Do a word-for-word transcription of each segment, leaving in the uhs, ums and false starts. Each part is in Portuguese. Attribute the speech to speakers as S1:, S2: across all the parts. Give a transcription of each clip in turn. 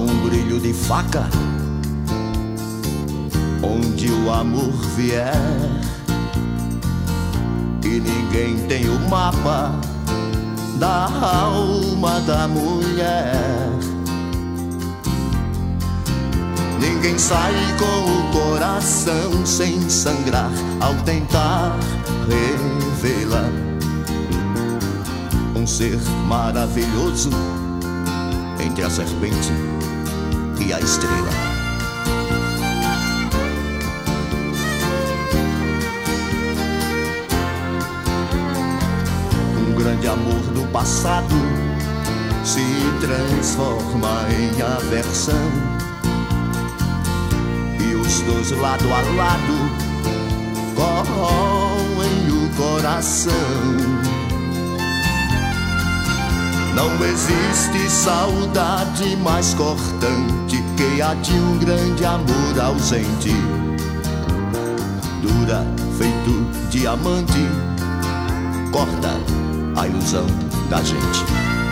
S1: um brilho de faca onde o amor vier, e ninguém tem o mapa da alma da mulher. Ninguém sai com o coração sem sangrar ao tentar revelar um ser maravilhoso entre a serpente e a estrela. Um grande amor do passado se transforma em aversão, e os dois lado a lado corroem o coração. Não existe saudade mais cortante que a de um grande amor ausente. Dura feito diamante, corta a ilusão da gente.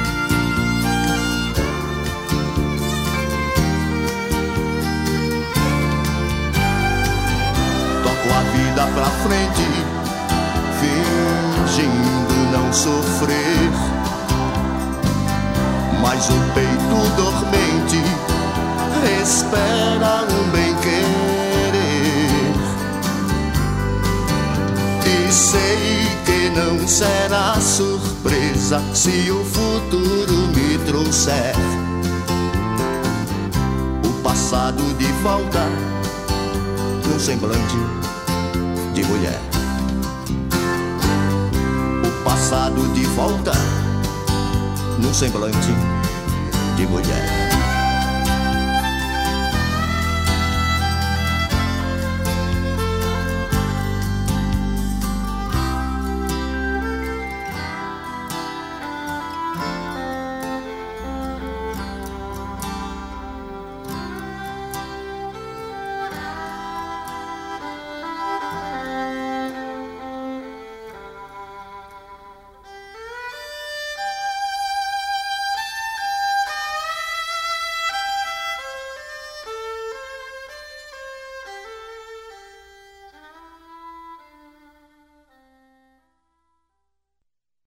S1: Toco a vida pra frente, fingindo não sofrer, mas o peito dormente espera um bem-querer, e sei que não será surpresa se o futuro me trouxer o passado de volta num semblante de mulher. O passado de volta num semblante de mulher.